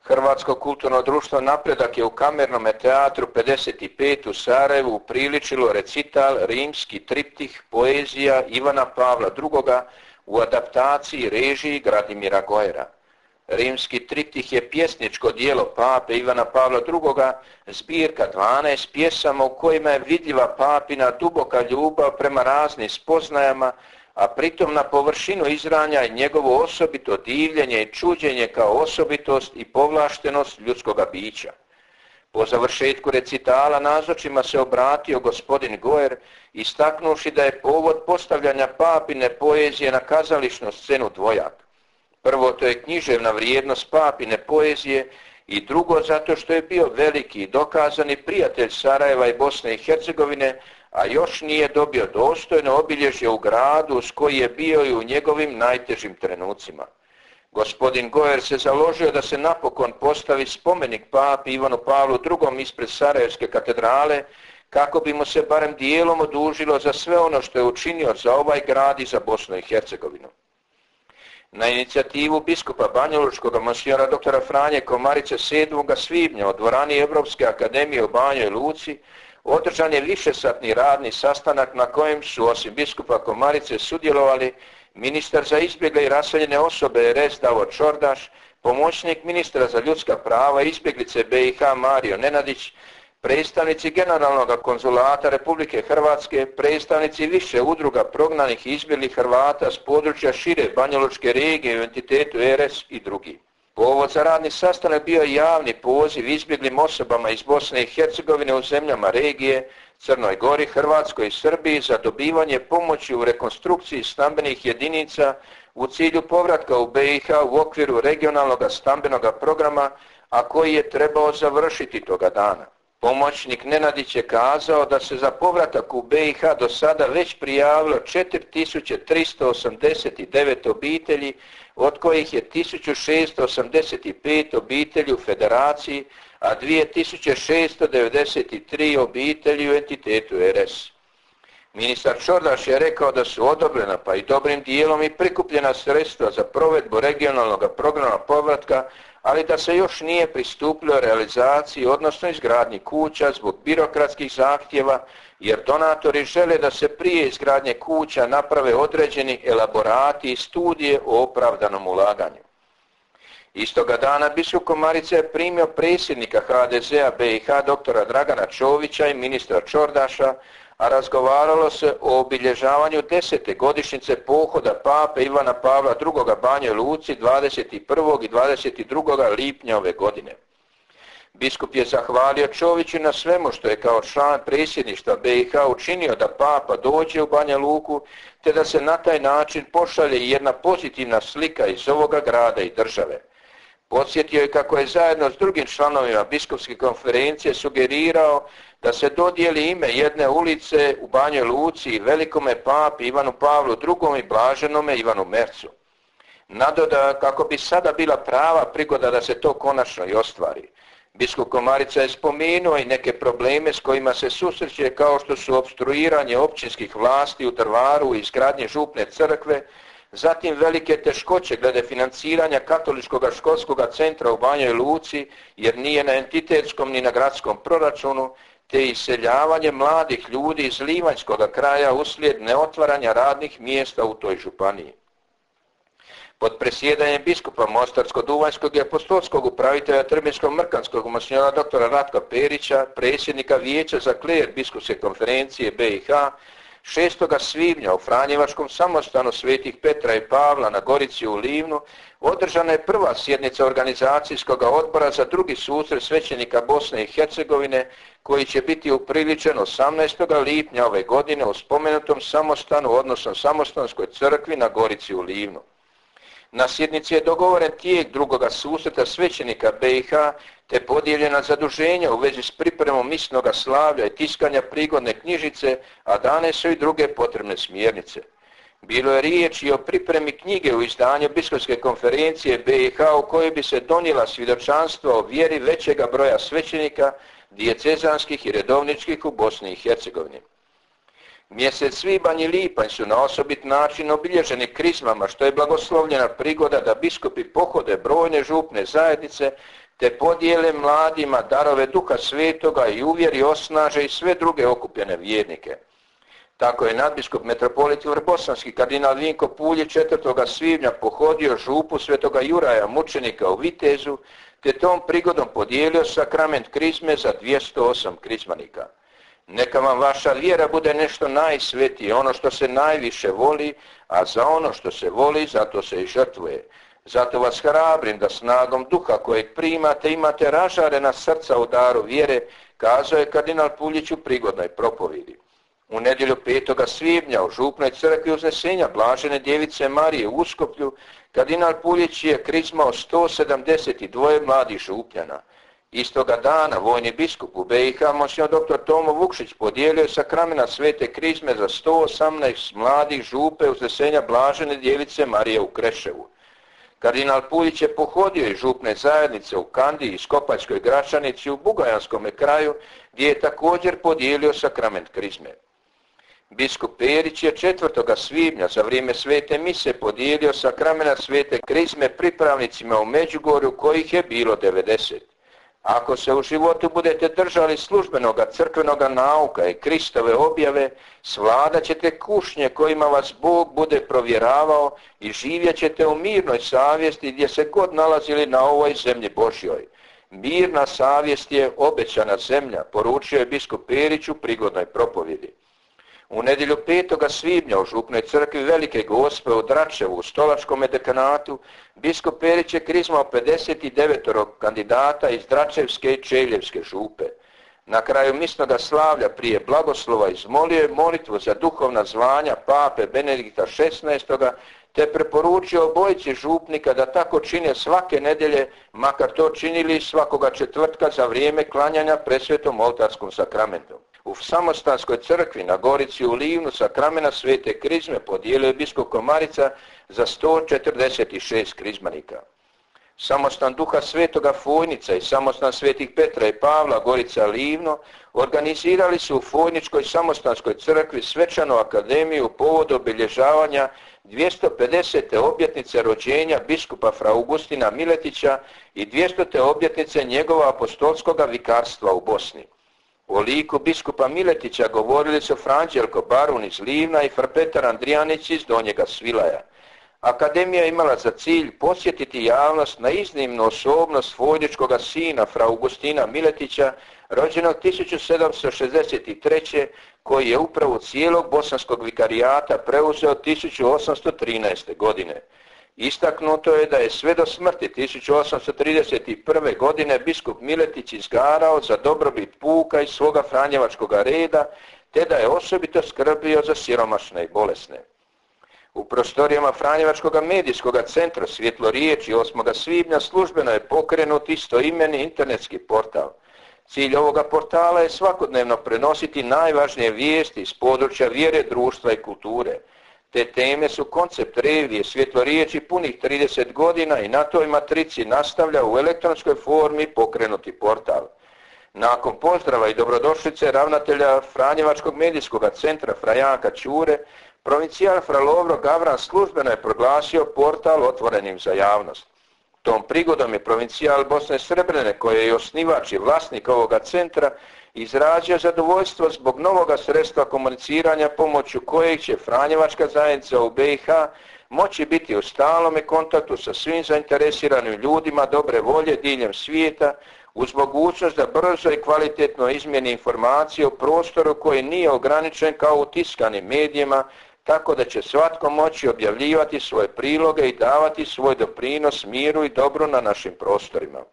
Hrvatsko kulturno društvo Napredak je u Kamernom teatru 55 u Sarajevu upriličilo recital Rimski triptih poezija Ivana Pavla II. U adaptaciji režiji Gradimira Gojera. Rimski triptih je pjesničko djelo pape Ivana Pavla II. Zbirka 12 pjesama u kojima je vidljiva papina duboka ljubav prema raznim spoznajama, a pritom na površinu izranja i njegovo osobito divljenje i čuđenje kao osobitost i povlaštenost ljudskoga bića. Po završetku recitala nazočima se obratio gospodin Gojer, istaknuši da je povod postavljanja papine poezije na kazališnu scenu dvojak. Prvo, to je književna vrijednost papine poezije i drugo, zato što je bio veliki i dokazani prijatelj Sarajeva i Bosne i Hercegovine, a još nije dobio dostojno obilježje u gradu s koji je bio i u njegovim najtežim trenucima. Gospodin Gojer se založio da se napokon postavi spomenik papi Ivanu Pavlu II. Ispred Sarajevske katedrale, kako bi mu se barem dijelom odužilo za sve ono što je učinio za ovaj grad i za Bosnu i Hercegovinu. Na inicijativu biskupa banjalučkoga monsignora dr. Franje Komarice 7. svibnja u dvorani Europske akademije u Banjoj Luci održan je višesatni radni sastanak na kojem su osim biskupa Komarice sudjelovali ministar za izbjegle i raseljene osobe RS Davor Čordaš, pomoćnik ministra za ljudska prava i izbjeglice BiH Mario Nenadić, predstavnici Generalnog konzulata Republike Hrvatske, predstavnici više udruga prognanih i izbjeglih Hrvata s područja šire banjalučke regije u entitetu RS i drugi. Povod za radni sastanak bio je javni poziv izbjeglim osobama iz Bosne i Hercegovine u zemljama regije, Crnoj Gori, Hrvatskoj i Srbiji za dobivanje pomoći u rekonstrukciji stambenih jedinica u cilju povratka u BiH u okviru regionalnog stambenog programa, a koji je trebao završiti toga dana. Pomoćnik Nenadić je kazao da se za povratak u BiH do sada već prijavilo 4389 obitelji, od kojih je 1685 obitelji u Federaciji, a 2693 obitelji u entitetu RS. Ministar Čordaš je rekao da su odobrena pa i dobrim dijelom i prikupljena sredstva za provedbu regionalnog programa povratka, ali da se još nije pristupilo realizaciji, odnosno izgradnji kuća zbog birokratskih zahtjeva, jer donatori žele da se prije izgradnje kuća naprave određeni elaborati i studije o opravdanom ulaganju. Istoga dana biskup Komarica je primio predsjednika HDZ-a BiH dr. Dragana Čovića i ministra Čordaša, a razgovaralo se o obilježavanju 10. godišnjice pohoda pape Ivana Pavla II. Banjoj Luci 21. i 22. lipnja ove godine. Biskup je zahvalio Čoviću na svemu što je kao član predsjedništva BiH učinio da papa dođe u Banja Luku, te da se na taj način pošalje jedna pozitivna slika iz ovoga grada i države. Podsjetio je kako je zajedno s drugim članovima biskupske konferencije sugerirao da se dodijeli ime jedne ulice u Banjoj Luci i velikome papi Ivanu Pavlu II. I blaženome Ivanu Mercu. Nadoda kako bi sada bila prava prigoda da se to konačno i ostvari. Biskup Komarica je spomenuo i neke probleme s kojima se susreće, kao što su opstruiranje općinskih vlasti u Drvaru i izgradnje župne crkve, zatim velike teškoće glede financiranja katoličkog školskog centra u Banjoj Luci, jer nije na entitetskom ni na gradskom proračunu, te iseljavanje mladih ljudi iz Livanjskog kraja uslijed neotvaranja radnih mjesta u toj županiji. Pod presjedanjem biskupa Mostarsko-Duvanjskog i apostolskog upravitelja Trbinsko-Mrkanskog monsignora dr. Ratka Perića, predsjednika Vijeća za kler biskupske konferencije BiH, 6. svibnja u Franjevačkom samostanu Svetih Petra i Pavla na Gorici u Livnu održana je prva sjednica organizacijskog odbora za drugi susret svećenika Bosne i Hercegovine, koji će biti upriličen 18. lipnja ove godine u spomenutom samostanu, odnosno samostanskoj crkvi na Gorici u Livnu. Na sjednici je dogovoren tijek drugoga susreta svećenika BiH, te podijeljena zaduženja u vezi s pripremom misnog slavlja i tiskanja prigodne knjižice, a dane su i druge potrebne smjernice. Bilo je riječ i o pripremi knjige u izdanju biskupske konferencije BiH u kojoj bi se donijela svjedočanstva o vjeri većega broja svećenika, dijecezanskih i redovničkih u Bosni i Hercegovini. Mjesec svibanj i lipanj su na osobit način obilježeni krizmama, što je blagoslovljena prigoda da biskupi pohode brojne župne zajednice te podijele mladima darove Duha Svetoga i uvjeri osnaže i sve druge okupljene vjernike. Tako je nadbiskup metropolit vrbosanski kardinal Vinko Puljić 4. svibnja pohodio župu svetoga Juraja mučenika u Vitezu, te tom prigodom podijelio sakrament krizme za 208 krizmanika. Neka vam vaša vjera bude nešto najsvetije, ono što se najviše voli, a za ono što se voli, zato se i žrtvuje. Zato vas hrabrim da snagom duha kojeg primate imate ražarena srca u daru vjere, kazao je kardinal Puljić u prigodnoj propovjedi. U nedjelju 5. svibnja u župnoj crkvi Uznesenja Blažene Djevice Marije u Uskoplju kardinal Puljić je krizmao 172 mladih župljana. Istoga dana vojni biskup u BiH monsignor dr. Tomo Vukšić podijelio sakramena svete krizme za 118 mladih župe Uznesenja Blažene Djevice Marije u Kreševu. Kardinal Puljić je pohodio i župne zajednice u Kandiji i Skopaljskoj Gračanici u Bugajanskome kraju, gdje je također podijelio sakrament krizme. Biskup Perić je 4. svibnja za vrijeme svete mise podijelio sakramena svete krizme pripravnicima u Međugorju, kojih je bilo 90. Ako se u životu budete držali službenoga crkvenoga nauka i Kristove objave, svladat ćete kušnje kojima vas Bog bude provjeravao i živjet ćete u mirnoj savjesti gdje se god nalazili na ovoj zemlji Božjoj. Mirna savjest je obećana zemlja, poručio je biskup Perić u prigodnoj propovjedi. U nedjelju 5. svibnja u župnoj crkvi Velike Gospe u Dračevu u Stolačkom dekanatu biskup Perić je krizmao 59 kandidata iz Dračevske i Čevljevske župe. Na kraju misnoga slavlja prije blagoslova izmolio je molitvu za duhovna zvanja pape Benedikta XVI. Te preporučio obojici župnika da tako čine svake nedjelje, makar to činili svakoga četvrtka za vrijeme klanjanja presvetom oltarskom sakramentom. U Samostanskoj crkvi na Gorici u Livnu sakramena svete krizme podijelio je biskup Komarica za 146 krizmanika. Samostan Duha Svetoga Fojnica i samostan svetih Petra i Pavla Gorica Livno organizirali su u Fojničkoj samostanskoj crkvi svečanu akademiju povodom obilježavanja 250. obljetnice rođenja biskupa fra Augustina Miletića i 200. obljetnice njegova apostolskoga vikarstva u Bosni. O liku biskupa Miletića govorili su Franđelko Barun iz Livna i fr. Petar Andrijanić iz Donjega Svilaja. Akademija imala za cilj posjetiti javnost na iznimnu osobnost fojničkoga sina fra Augustina Miletića, rođenog 1763. koji je upravu cijelog bosanskog vikarijata preuzeo 1813. godine. Istaknuto je da je sve do smrti 1831. godine biskup Miletić izgarao za dobrobit puka iz svoga franjevačkoga reda, te da je osobito skrbio za siromašne i bolesne. U prostorijama Franjevačkoga medijskoga centra Svjetlo riječi 8. svibnja službeno je pokrenut istoimeni internetski portal. Cilj ovoga portala je svakodnevno prenositi najvažnije vijesti iz područja vjere, društva i kulture. Te teme su koncept revije Svjetlo riječi punih 30 godina i na toj matrici nastavlja u elektronskoj formi pokrenuti portal. Nakon pozdrava i dobrodošlice ravnatelja Franjevačkog medijskoga centra fra Janka Ćure, provincijal fra Lovro Gavran službeno je proglasio portal otvorenim za javnost. Tom prigodom je provincijal Bosne Srebrene, koji je osnivač i vlasnik ovoga centra, izrazio zadovoljstvo zbog novoga sredstva komuniciranja pomoću kojeg će Franjevačka zajednica u BiH moći biti u stalnome kontaktu sa svim zainteresiranim ljudima dobre volje diljem svijeta, uz mogućnost da brzo i kvalitetno izmjeni informacije o prostoru koji nije ograničen kao u tiskanim medijima, tako da će svatko moći objavljivati svoje priloge i davati svoj doprinos miru i dobru na našim prostorima.